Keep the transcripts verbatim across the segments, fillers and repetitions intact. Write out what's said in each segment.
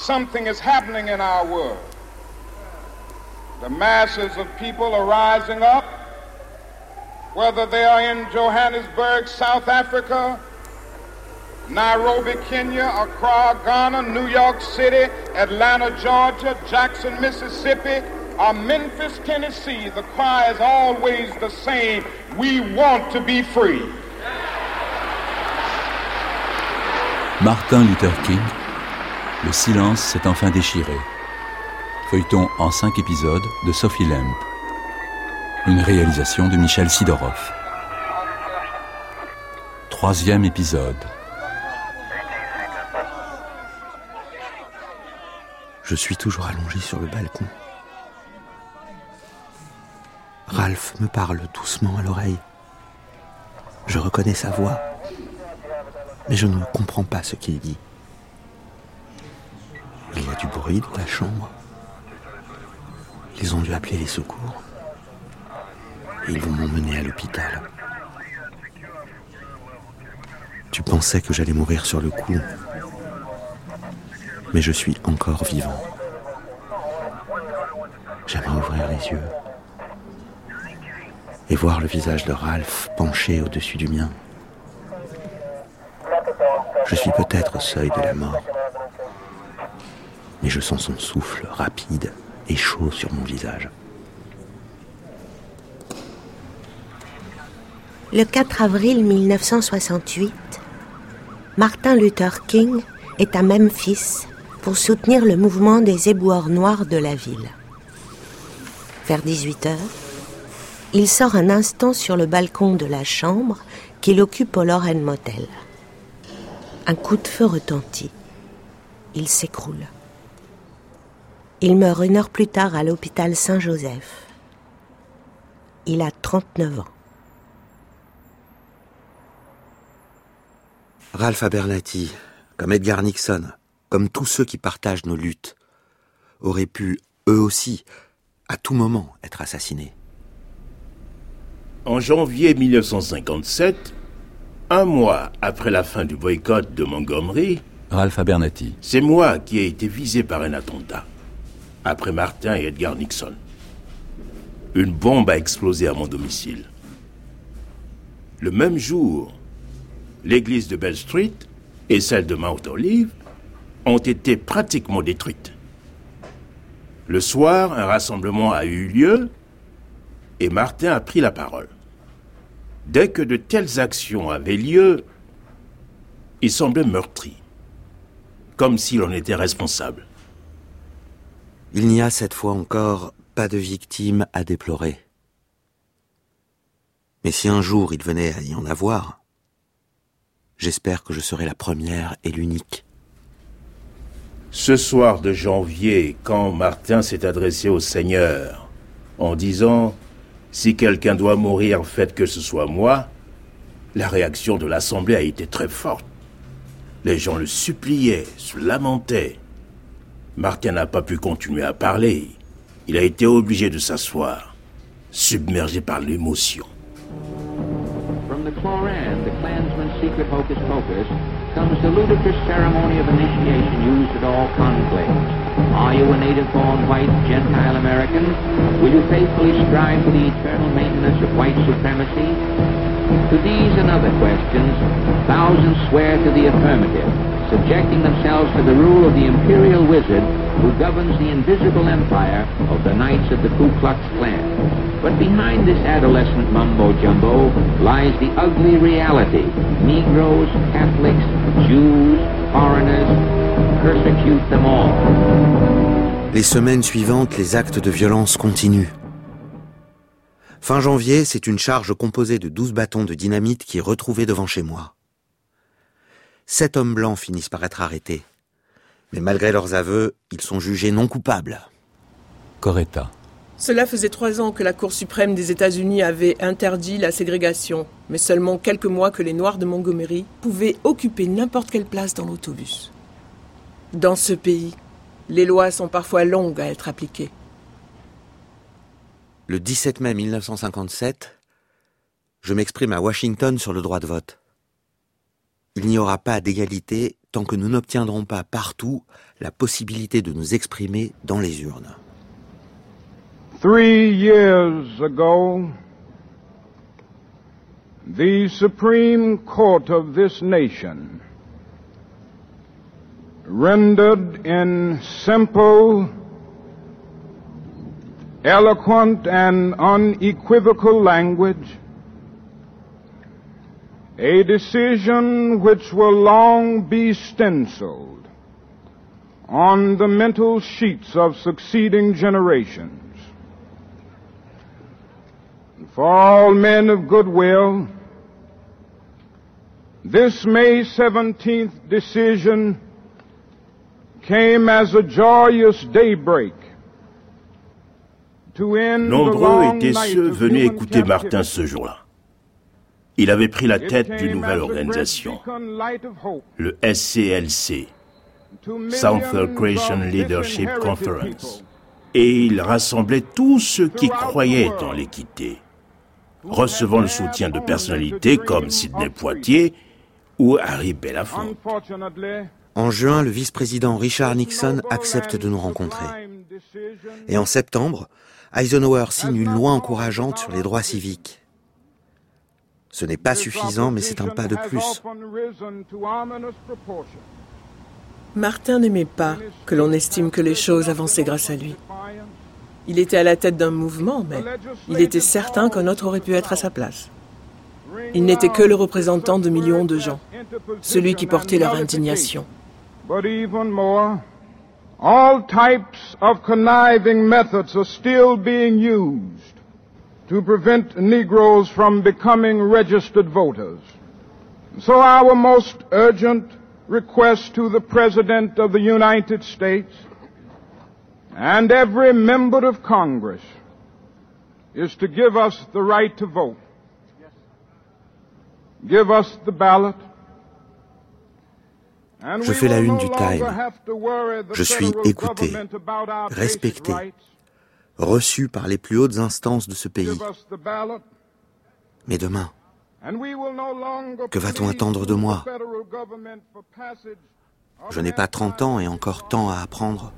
something is happening in our world. The masses of people are rising up, whether they are in Johannesburg, South Africa, Nairobi, Kenya, Accra, Ghana, New York City, Atlanta, Georgia, Jackson, Mississippi, or Memphis, Tennessee. The cry is always the same: we want to be free. Martin Luther King, le silence s'est enfin déchiré. Feuilleton en cinq épisodes de Sophie Lemp. Une réalisation de Michel Sidorov. Troisième épisode. Je suis toujours allongé sur le balcon. Ralph me parle doucement à l'oreille. Je reconnais sa voix, mais je ne comprends pas ce qu'il dit. Il y a du bruit dans la chambre. Ils ont dû appeler les secours. Et ils vont m'emmener à l'hôpital. Tu pensais que j'allais mourir sur le coup, mais je suis encore vivant. J'aimerais ouvrir les yeux et voir le visage de Ralph penché au-dessus du mien. Je suis peut-être au seuil de la mort, mais je sens son souffle rapide et chaud sur mon visage. Le quatre avril mille neuf cent soixante-huit, Martin Luther King est à Memphis pour soutenir le mouvement des éboueurs noirs de la ville. Vers dix-huit heures, il sort un instant sur le balcon de la chambre qu'il occupe au Lorraine Motel. Un coup de feu retentit. Il s'écroule. Il meurt une heure plus tard à l'hôpital Saint-Joseph. Il a trente-neuf ans. Ralph Abernathy, comme Edgar Nixon, comme tous ceux qui partagent nos luttes, auraient pu, eux aussi, à tout moment, être assassinés. En janvier mille neuf cent cinquante-sept, un mois après la fin du boycott de Montgomery, Ralph Abernathy. C'est moi qui ai été visé par un attentat, après Martin et Edgar Nixon. Une bombe a explosé à mon domicile. Le même jour, l'église de Bell Street et celle de Mount Olive ont été pratiquement détruites. Le soir, un rassemblement a eu lieu et Martin a pris la parole. Dès que de telles actions avaient lieu, il semblait meurtri, comme s'il en était responsable. Il n'y a cette fois encore pas de victimes à déplorer. Mais si un jour il venait à y en avoir, j'espère que je serai la première et l'unique. Ce soir de janvier, quand Martin s'est adressé au Seigneur en disant « Si quelqu'un doit mourir, faites que ce soit moi », la réaction de l'Assemblée a été très forte. Les gens le suppliaient, se lamentaient. Martin n'a pas pu continuer à parler. Il a été obligé de s'asseoir, submergé par l'émotion. From the Cloran, the Klansman's secret hocus pocus, comes the ludicrous ceremony of initiation used at all conclaves. Are you a native-born white Gentile American? Will you faithfully strive for the eternal maintenance of white supremacy? To these and other questions, thousands swear to the affirmative, subjecting themselves to the rule of the imperial wizard who governs the invisible empire of the Knights of the Ku Klux Klan. But behind this adolescent mumbo-jumbo lies the ugly reality. Negroes, Catholics, Jews, foreigners, persecute them all. Les semaines suivantes, les actes de violence continuent. Fin janvier, c'est une charge composée de douze bâtons de dynamite qui est retrouvée devant chez moi. Sept hommes blancs finissent par être arrêtés. Mais malgré leurs aveux, ils sont jugés non coupables. Coretta. Cela faisait trois ans que la Cour suprême des États-Unis avait interdit la ségrégation, mais seulement quelques mois que les Noirs de Montgomery pouvaient occuper n'importe quelle place dans l'autobus. Dans ce pays, les lois sont parfois longues à être appliquées. Le dix-sept mai mille neuf cent cinquante-sept, je m'exprime à Washington sur le droit de vote. Il n'y aura pas d'égalité tant que nous n'obtiendrons pas partout la possibilité de nous exprimer dans les urnes. Three years ago, the Supreme Court of this nation rendered in simple, eloquent, and unequivocal language a decision which will long be stenciled on the mental sheets of succeeding generations. For all men of goodwill, this May seventeenth decision came as a joyous daybreak to end the Nombreux long étaient night ceux of venus human écouter Martin captivity. ce jour-là. Il avait pris la It tête came d'une nouvelle as a great organisation, beacon light of hope le S C L C, to millions Southern Christian of Leadership disinherited Conference, people et il rassemblait tous ceux qui croyaient en l'équité, recevant le soutien de personnalités comme Sidney Poitier ou Harry Belafonte. Unfortunately, En juin, le vice-président Richard Nixon accepte de nous rencontrer. Et en septembre, Eisenhower signe une loi encourageante sur les droits civiques. Ce n'est pas suffisant, mais c'est un pas de plus. Martin n'aimait pas que l'on estime que les choses avançaient grâce à lui. Il était à la tête d'un mouvement, mais il était certain qu'un autre aurait pu être à sa place. Il n'était que le représentant de millions de gens, celui qui portait leur indignation. But even more, all types of conniving methods are still being used to prevent Negroes from becoming registered voters. So our most urgent request to the President of the United States and every member of Congress is to give us the right to vote. Give us the ballot. Je fais la une du Time. Je suis écouté, respecté, reçu par les plus hautes instances de ce pays. Mais demain, que va-t-on attendre de moi? Je n'ai pas trente ans et encore tant à apprendre.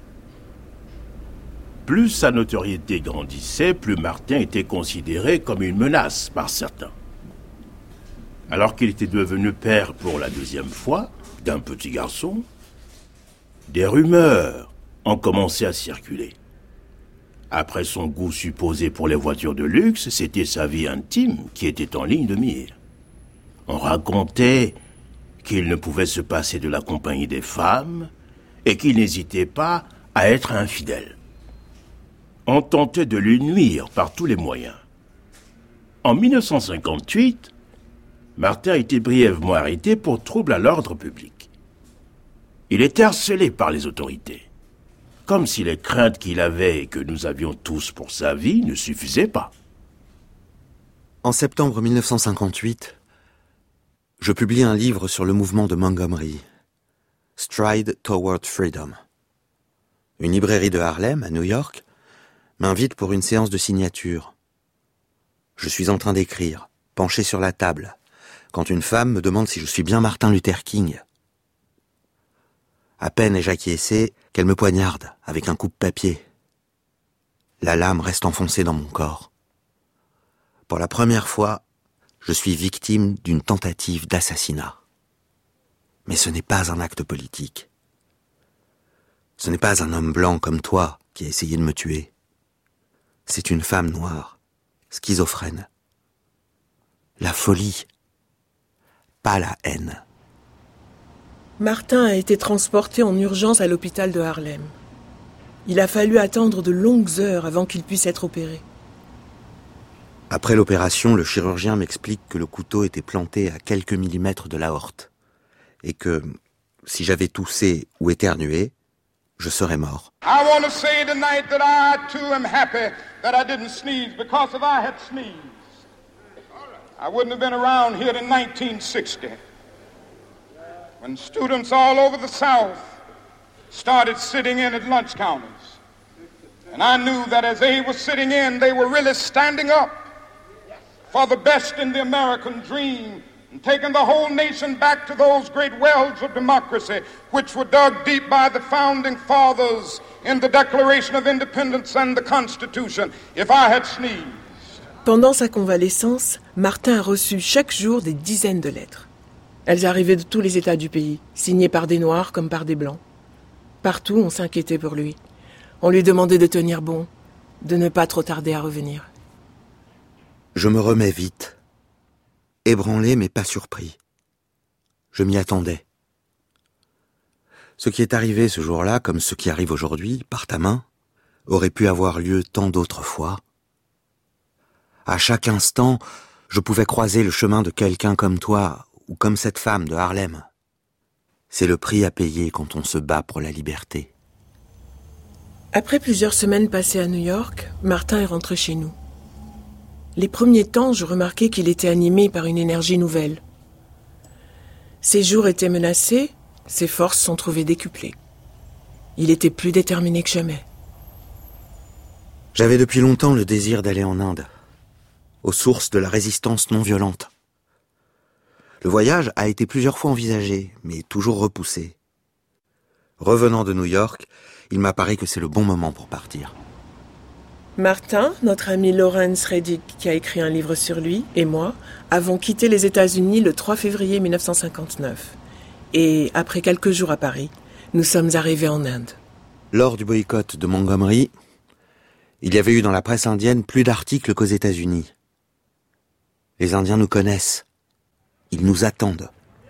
Plus sa notoriété grandissait, plus Martin était considéré comme une menace par certains. Alors qu'il était devenu père pour la deuxième fois d'un petit garçon, des rumeurs ont commencé à circuler. Après son goût supposé pour les voitures de luxe, c'était sa vie intime qui était en ligne de mire. On racontait qu'il ne pouvait se passer de la compagnie des femmes et qu'il n'hésitait pas à être infidèle. On tentait de lui nuire par tous les moyens. En mille neuf cent cinquante-huit, Martin a été brièvement arrêté pour trouble à l'ordre public. Il était harcelé par les autorités, comme si les craintes qu'il avait et que nous avions tous pour sa vie ne suffisaient pas. En septembre mille neuf cent cinquante-huit, je publie un livre sur le mouvement de Montgomery, Stride Toward Freedom. Une librairie de Harlem, à New York, m'invite pour une séance de signature. Je suis en train d'écrire, penché sur la table, quand une femme me demande si je suis bien Martin Luther King. À peine ai-je acquiescé qu'elle me poignarde avec un coupe-papier. La lame reste enfoncée dans mon corps. Pour la première fois, je suis victime d'une tentative d'assassinat. Mais ce n'est pas un acte politique. Ce n'est pas un homme blanc comme toi qui a essayé de me tuer. C'est une femme noire, schizophrène. La folie, pas la haine. Martin a été transporté en urgence à l'hôpital de Harlem. Il a fallu attendre de longues heures avant qu'il puisse être opéré. Après l'opération, le chirurgien m'explique que le couteau était planté à quelques millimètres de l'aorte et que, si j'avais toussé ou éternué, je serais mort. I want to say tonight that I too am happy that I didn't sneeze, because if I had sneezed, I wouldn't have been around here in nineteen sixty. When students all over the South started sitting in at lunch counters. And I knew that as they were sitting in, they were really standing up for the best in the American dream, and taken the whole nation back to those great wells of democracy which were dug deep by the founding fathers in the Declaration of Independence and the Constitution. If I had sneezed. Pendant sa convalescence, Martin a reçu chaque jour des dizaines de lettres. Elles arrivaient de tous les États du pays, signées par des Noirs comme par des Blancs. Partout, on s'inquiétait pour lui. On lui demandait de tenir bon, de ne pas trop tarder à revenir. Je me remets vite. Ébranlé mais pas surpris. Je m'y attendais. Ce qui est arrivé ce jour-là, comme ce qui arrive aujourd'hui, par ta main, aurait pu avoir lieu tant d'autres fois. À chaque instant, je pouvais croiser le chemin de quelqu'un comme toi, ou comme cette femme de Harlem. C'est le prix à payer quand on se bat pour la liberté. Après plusieurs semaines passées à New York, Martin est rentré chez nous. Les premiers temps, je remarquais qu'il était animé par une énergie nouvelle. Ses jours étaient menacés, ses forces sont trouvées décuplées. Il était plus déterminé que jamais. J'avais depuis longtemps le désir d'aller en Inde, aux sources de la résistance non violente. Le voyage a été plusieurs fois envisagé, mais toujours repoussé. Revenant de New York, il m'apparaît que c'est le bon moment pour partir. Martin, notre ami Lawrence Reddick, qui a écrit un livre sur lui, et moi, avons quitté les États-Unis le trois février mille neuf cent cinquante-neuf. Et après quelques jours à Paris, nous sommes arrivés en Inde. Lors du boycott de Montgomery, il y avait eu dans la presse indienne plus d'articles qu'aux États-Unis. Les Indiens nous connaissent. Ils nous attendent.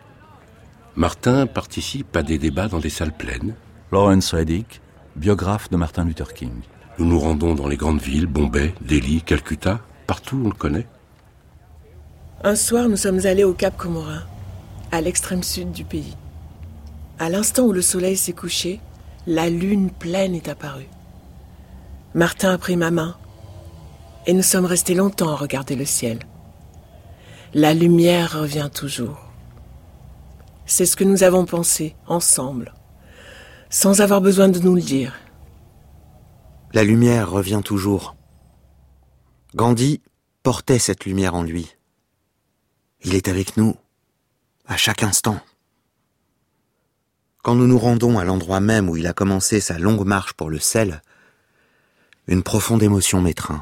Martin participe à des débats dans des salles pleines. Lawrence Reddick, biographe de Martin Luther King. Nous nous rendons dans les grandes villes, Bombay, Delhi, Calcutta, partout on le connaît. Un soir, nous sommes allés au Cap Comorin, à l'extrême sud du pays. À l'instant où le soleil s'est couché, la lune pleine est apparue. Martin a pris ma main, et nous sommes restés longtemps à regarder le ciel. La lumière revient toujours. C'est ce que nous avons pensé, ensemble, sans avoir besoin de nous le dire. La lumière revient toujours. Gandhi portait cette lumière en lui. Il est avec nous, à chaque instant. Quand nous nous rendons à l'endroit même où il a commencé sa longue marche pour le sel, une profonde émotion m'étreint.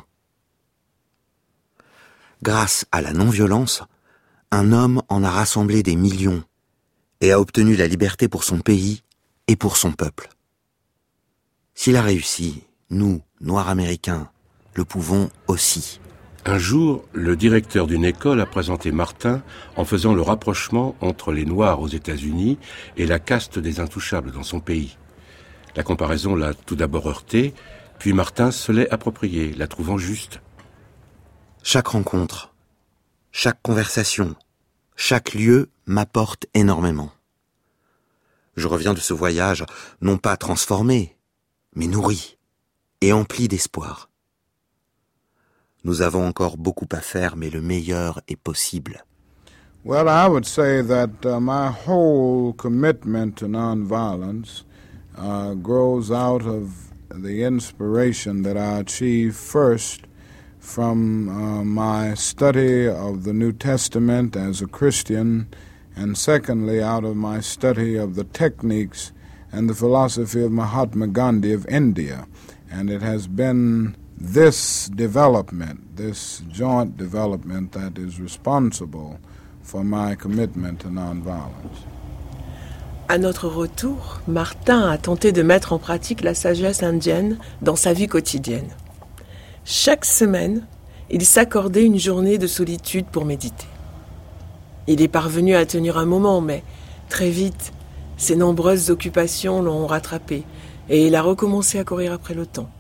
Grâce à la non-violence, un homme en a rassemblé des millions et a obtenu la liberté pour son pays et pour son peuple. S'il a réussi, nous, Noirs américains, le pouvons aussi. Un jour, le directeur d'une école a présenté Martin en faisant le rapprochement entre les Noirs aux États-Unis et la caste des intouchables dans son pays. La comparaison l'a tout d'abord heurté, puis Martin se l'est appropriée, la trouvant juste. Chaque rencontre, chaque conversation, chaque lieu m'apporte énormément. Je reviens de ce voyage non pas transformé, mais nourri et empli d'espoir. Nous avons encore beaucoup à faire, mais le meilleur est possible. Well, I would say that uh, my whole commitment to nonviolence uh, grows out of the inspiration that I achieved first from uh, my study of the New Testament as a Christian, and secondly out of my study of the techniques and the philosophy of Mahatma Gandhi of India. And it has been this development, this joint development, that is responsible for my commitment to nonviolence. À notre retour, Martin a tenté de mettre en pratique la sagesse indienne dans sa vie quotidienne. Chaque semaine, il s'accordait une journée de solitude pour méditer. Il est parvenu à tenir un moment, mais très vite, ses nombreuses occupations l'ont rattrapé et il a recommencé à courir après le temps.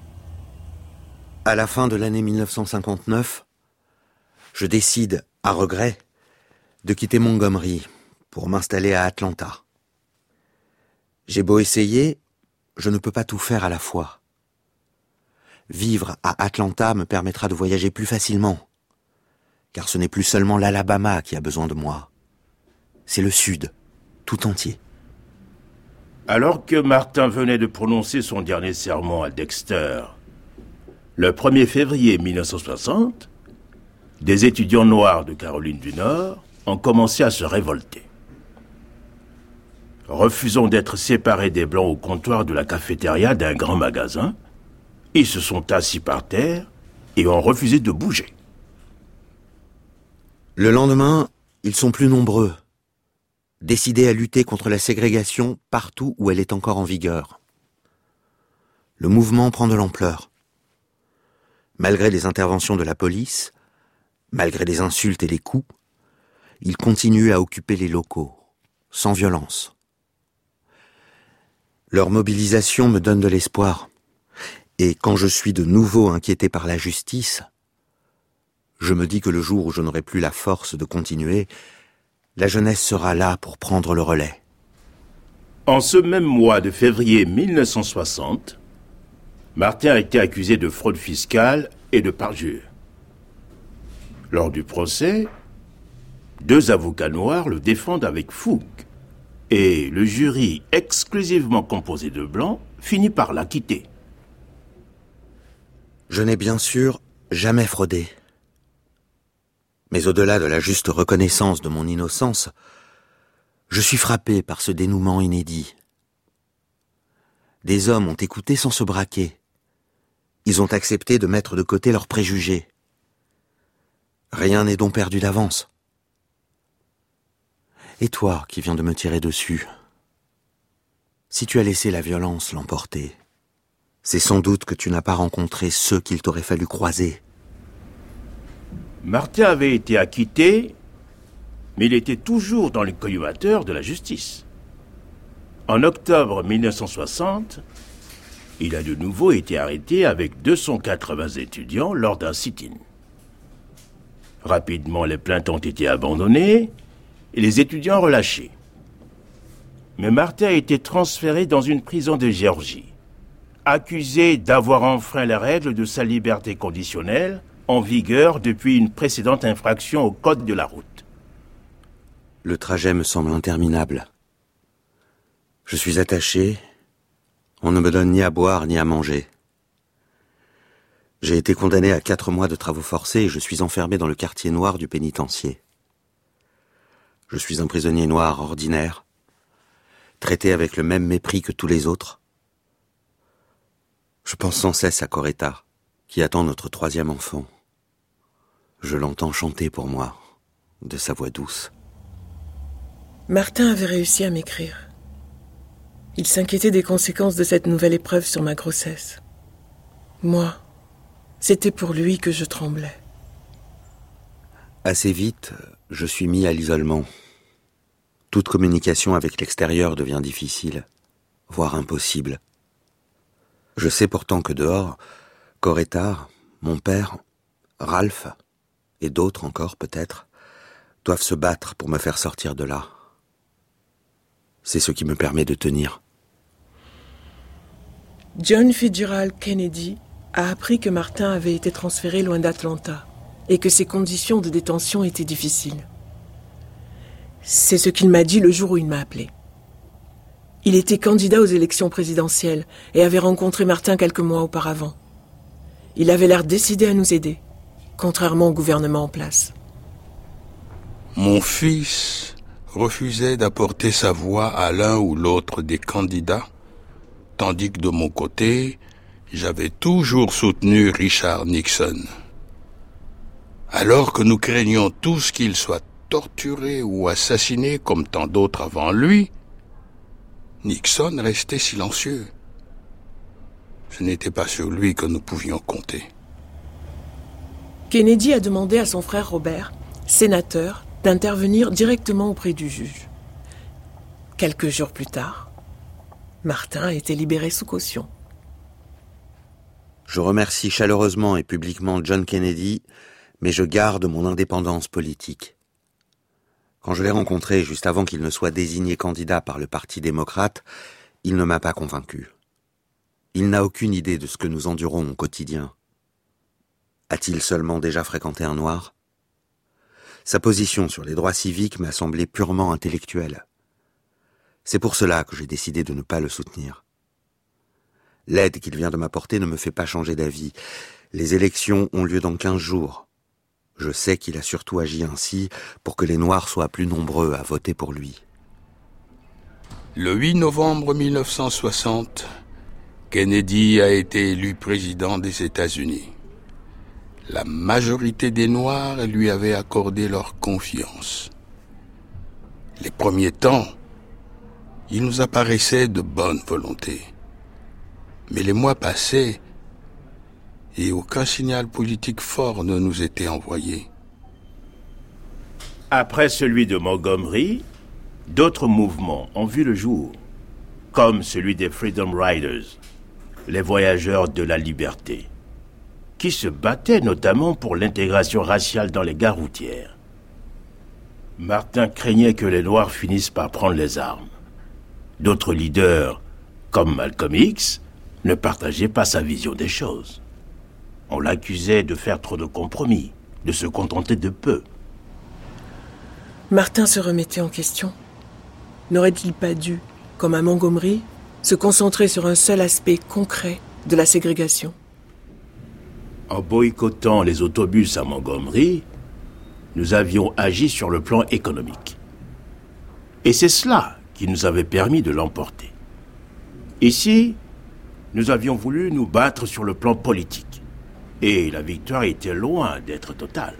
À la fin de l'année mille neuf cent cinquante-neuf, je décide, à regret, de quitter Montgomery pour m'installer à Atlanta. J'ai beau essayer, je ne peux pas tout faire à la fois. Vivre à Atlanta me permettra de voyager plus facilement, car ce n'est plus seulement l'Alabama qui a besoin de moi. C'est le Sud, tout entier. Alors que Martin venait de prononcer son dernier sermon à Dexter, le premier février mille neuf cent soixante, des étudiants noirs de Caroline du Nord ont commencé à se révolter. Refusant d'être séparés des Blancs au comptoir de la cafétéria d'un grand magasin, ils se sont assis par terre et ont refusé de bouger. Le lendemain, ils sont plus nombreux, décidés à lutter contre la ségrégation partout où elle est encore en vigueur. Le mouvement prend de l'ampleur. Malgré les interventions de la police, malgré les insultes et les coups, ils continuent à occuper les locaux, sans violence. Leur mobilisation me donne de l'espoir. Et quand je suis de nouveau inquiété par la justice, je me dis que le jour où je n'aurai plus la force de continuer, la jeunesse sera là pour prendre le relais. En ce même mois de février mille neuf cent soixante, Martin a été accusé de fraude fiscale et de parjure. Lors du procès, deux avocats noirs le défendent avec fougue. Et le jury, exclusivement composé de blancs, finit par l'acquitter. Je n'ai bien sûr jamais fraudé. Mais au-delà de la juste reconnaissance de mon innocence, je suis frappé par ce dénouement inédit. Des hommes ont écouté sans se braquer. Ils ont accepté de mettre de côté leurs préjugés. Rien n'est donc perdu d'avance. Et toi, qui viens de me tirer dessus, si tu as laissé la violence l'emporter, c'est sans doute que tu n'as pas rencontré ceux qu'il t'aurait fallu croiser. Martin avait été acquitté, mais il était toujours dans les collimateurs de la justice. En octobre mille neuf cent soixante, il a de nouveau été arrêté avec deux cent quatre-vingts étudiants lors d'un sit-in. Rapidement, les plaintes ont été abandonnées et les étudiants relâchés. Mais Martin a été transféré dans une prison de Géorgie, accusé d'avoir enfreint les règles de sa liberté conditionnelle en vigueur depuis une précédente infraction au code de la route. Le trajet me semble interminable. Je suis attaché, on ne me donne ni à boire ni à manger. J'ai été condamné à quatre mois de travaux forcés et je suis enfermé dans le quartier noir du pénitencier. Je suis un prisonnier noir ordinaire, traité avec le même mépris que tous les autres. Je pense sans cesse à Coretta, qui attend notre troisième enfant. Je l'entends chanter pour moi, de sa voix douce. Martin avait réussi à m'écrire. Il s'inquiétait des conséquences de cette nouvelle épreuve sur ma grossesse. Moi, c'était pour lui que je tremblais. Assez vite, je suis mis à l'isolement. Toute communication avec l'extérieur devient difficile, voire impossible. Je sais pourtant que dehors, Coretta, mon père, Ralph, et d'autres encore peut-être, doivent se battre pour me faire sortir de là. C'est ce qui me permet de tenir. John Fitzgerald Kennedy a appris que Martin avait été transféré loin d'Atlanta et que ses conditions de détention étaient difficiles. C'est ce qu'il m'a dit le jour où il m'a appelé. Il était candidat aux élections présidentielles et avait rencontré Martin quelques mois auparavant. Il avait l'air décidé à nous aider, contrairement au gouvernement en place. Mon fils refusait d'apporter sa voix à l'un ou l'autre des candidats, tandis que de mon côté, j'avais toujours soutenu Richard Nixon. Alors que nous craignions tous qu'il soit torturé ou assassiné comme tant d'autres avant lui, Nixon restait silencieux. Ce n'était pas sur lui que nous pouvions compter. Kennedy a demandé à son frère Robert, sénateur, d'intervenir directement auprès du juge. Quelques jours plus tard, Martin a été libéré sous caution. Je remercie chaleureusement et publiquement John Kennedy, mais je garde mon indépendance politique. Quand je l'ai rencontré juste avant qu'il ne soit désigné candidat par le Parti démocrate, il ne m'a pas convaincu. Il n'a aucune idée de ce que nous endurons au quotidien. A-t-il seulement déjà fréquenté un noir ? Sa position sur les droits civiques m'a semblé purement intellectuelle. C'est pour cela que j'ai décidé de ne pas le soutenir. L'aide qu'il vient de m'apporter ne me fait pas changer d'avis. Les élections ont lieu dans quinze jours. Je sais qu'il a surtout agi ainsi pour que les Noirs soient plus nombreux à voter pour lui. Le huit novembre mille neuf cent soixante, Kennedy a été élu président des États-Unis. La majorité des Noirs lui avait accordé leur confiance. Les premiers temps, il nous apparaissait de bonne volonté. Mais les mois passaient et aucun signal politique fort ne nous était envoyé. Après celui de Montgomery, d'autres mouvements ont vu le jour, comme celui des Freedom Riders, les voyageurs de la liberté, qui se battaient notamment pour l'intégration raciale dans les gares routières. Martin craignait que les Noirs finissent par prendre les armes. D'autres leaders, comme Malcolm X, ne partageaient pas sa vision des choses. On l'accusait de faire trop de compromis, de se contenter de peu. Martin se remettait en question. N'aurait-il pas dû, comme à Montgomery, se concentrer sur un seul aspect concret de la ségrégation? En boycottant les autobus à Montgomery, nous avions agi sur le plan économique. Et c'est cela qui nous avait permis de l'emporter. Ici, nous avions voulu nous battre sur le plan politique. Et la victoire était loin d'être totale.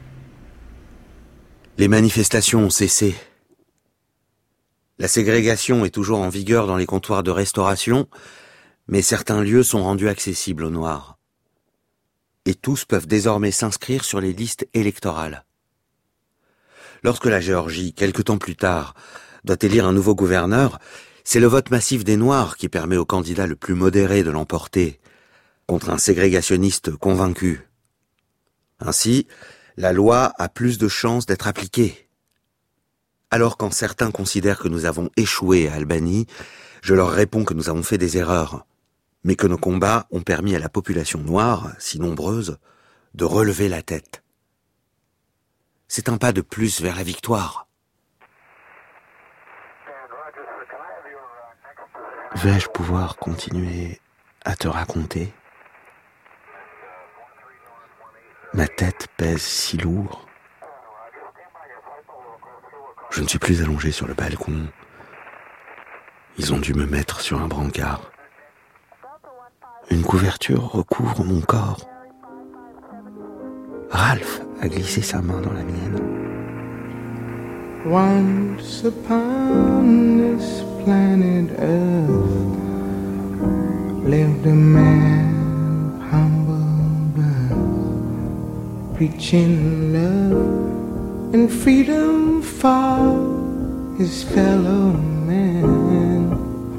Les manifestations ont cessé. La ségrégation est toujours en vigueur dans les comptoirs de restauration, mais certains lieux sont rendus accessibles aux Noirs. Et tous peuvent désormais s'inscrire sur les listes électorales. Lorsque la Géorgie, quelque temps plus tard, doit élire un nouveau gouverneur, c'est le vote massif des Noirs qui permet au candidat le plus modéré de l'emporter, contre un ségrégationniste convaincu. Ainsi, la loi a plus de chances d'être appliquée. Alors quand certains considèrent que nous avons échoué à Albany, je leur réponds que nous avons fait des erreurs, mais que nos combats ont permis à la population noire, si nombreuse, de relever la tête. C'est un pas de plus vers la victoire. Vais-je pouvoir continuer à te raconter ? Ma tête pèse si lourd. Je ne suis plus allongé sur le balcon. Ils ont dû me mettre sur un brancard. Une couverture recouvre mon corps. Ralph a glissé sa main dans la mienne. Once upon this planet Earth lived a man humble birth, preaching love and freedom for his fellow man.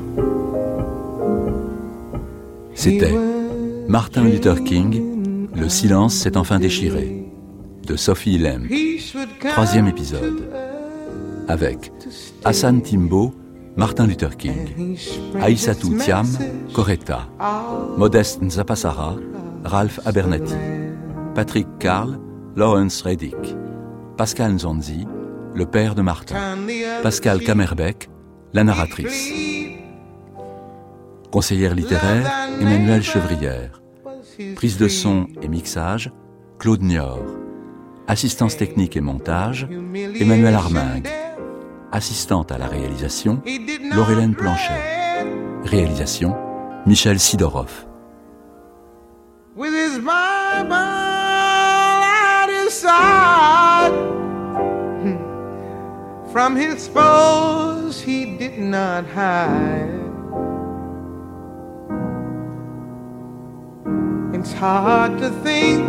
C'était Martin Luther King, Le silence s'est enfin déchiré, de Sophie Lemp, troisième épisode, avec Hassan Timbo, Martin Luther King, Aïssatou Thiam, Coretta, Modeste Nzapasara, Ralph Abernathy, Patrick Carl, Lawrence Reddick, Pascal Nzonzi, le père de Martin, Pascal Kamerbeck, la narratrice. Conseillère littéraire, Emmanuelle Chevrière. Prise de son et mixage, Claude Nior. Assistance technique et montage, Emmanuel Armingue. Assistante à la réalisation, Laurélène Planchet. Réalisation, Michel Sidorov. With his Bible at his side, from his foes he did not hide. It's hard to think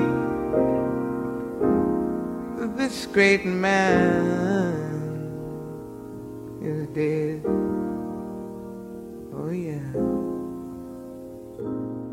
that this great man is dead. Oh yeah.